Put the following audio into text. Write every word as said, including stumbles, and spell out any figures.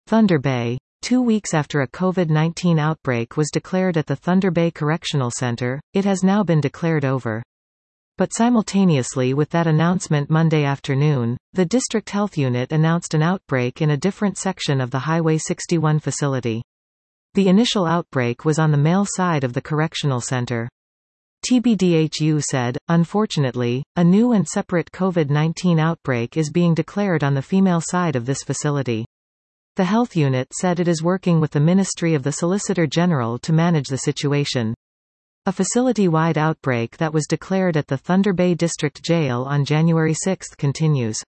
Thunder Bay. Two weeks after a COVID nineteen outbreak was declared at the Thunder Bay Correctional Center, it has now been declared over. But simultaneously with that announcement Monday afternoon, the District Health Unit announced an outbreak in a different section of the Highway sixty-one facility. The initial outbreak was on the male side of the correctional center. T B D H U said, unfortunately, a new and separate COVID nineteen outbreak is being declared on the female side of this facility. The health unit said it is working with the Ministry of the Solicitor General to manage the situation. A facility-wide outbreak that was declared at the Thunder Bay District Jail on January sixth continues.